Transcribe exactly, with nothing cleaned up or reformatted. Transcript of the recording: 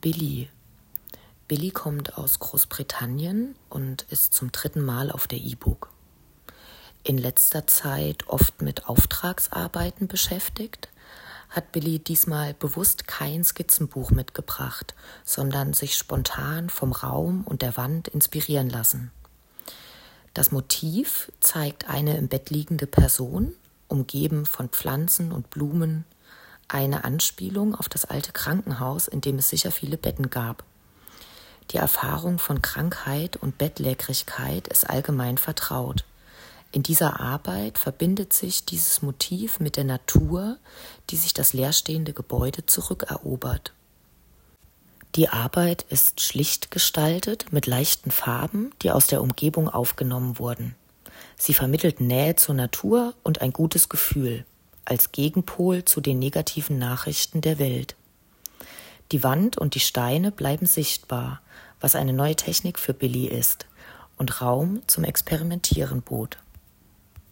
Billy. Billy kommt aus Großbritannien und ist zum dritten Mal auf der E-Book. In letzter Zeit oft mit Auftragsarbeiten beschäftigt, hat Billy diesmal bewusst kein Skizzenbuch mitgebracht, sondern sich spontan vom Raum und der Wand inspirieren lassen. Das Motiv zeigt eine im Bett liegende Person, umgeben von Pflanzen und Blumen, eine Anspielung auf das alte Krankenhaus, in dem es sicher viele Betten gab. Die Erfahrung von Krankheit und Bettlägerigkeit ist allgemein vertraut. In dieser Arbeit verbindet sich dieses Motiv mit der Natur, die sich das leerstehende Gebäude zurückerobert. Die Arbeit ist schlicht gestaltet mit leichten Farben, die aus der Umgebung aufgenommen wurden. Sie vermittelt Nähe zur Natur und ein gutes Gefühl, als Gegenpol zu den negativen Nachrichten der Welt. Die Wand und die Steine bleiben sichtbar, was eine neue Technik für Billy ist und Raum zum Experimentieren bot.